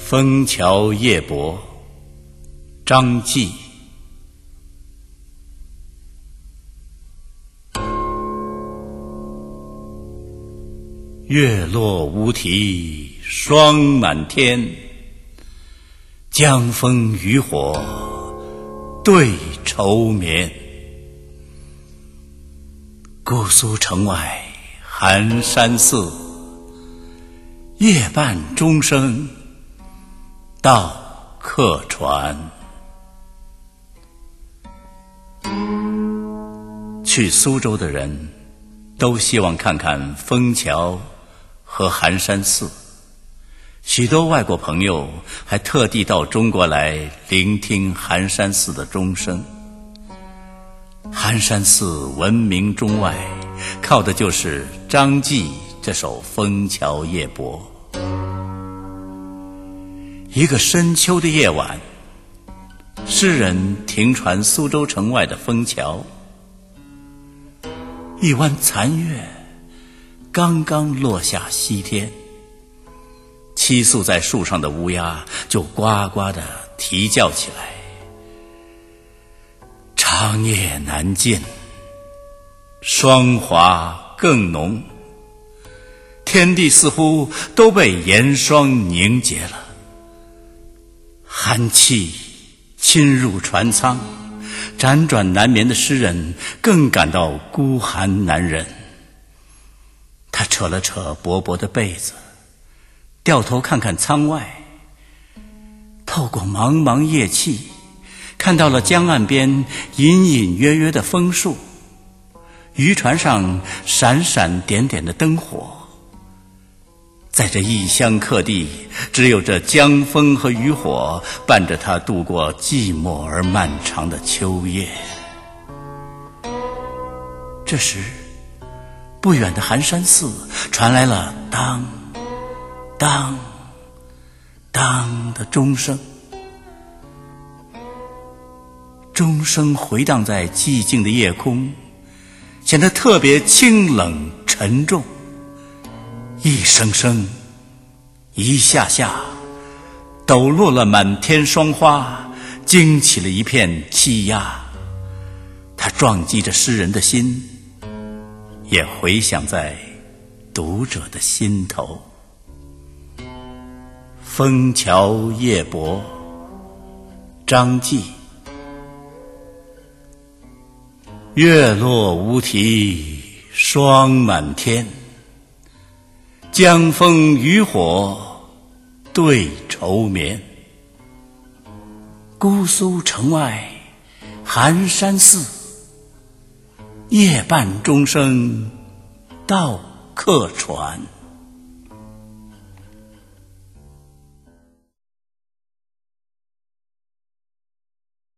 枫桥夜泊，张继。月落乌啼霜满天，江枫渔火对愁眠。姑苏城外寒山寺，夜半钟声到客船。去苏州的人都希望看看枫桥和寒山寺，许多外国朋友还特地到中国来聆听寒山寺的钟声。寒山寺闻名中外，靠的就是张继这首《枫桥夜泊》。一个深秋的夜晚，诗人停船苏州城外的枫桥，一弯残月刚刚落下西天，栖宿在树上的乌鸦就呱呱地啼叫起来。长夜难尽，霜华更浓，天地似乎都被严霜凝结了。寒气侵入船舱，辗转难眠的诗人更感到孤寒难忍。他扯了扯薄薄的被子，掉头看看舱外，透过茫茫夜气，看到了江岸边隐隐约约的枫树，渔船上闪闪点点的灯火。在这异乡客地，只有这江枫和渔火伴着他度过寂寞而漫长的秋夜。这时，不远的寒山寺传来了当当当的钟声，钟声回荡在寂静的夜空，显得特别清冷沉重。一声声，一下下，抖落了满天霜花，惊起了一片凄鸦。它撞击着诗人的心，也回响在读者的心头。枫桥夜泊，张继。月落乌啼霜满天，江枫渔火对愁眠。姑苏城外寒山寺，夜半钟声到客船。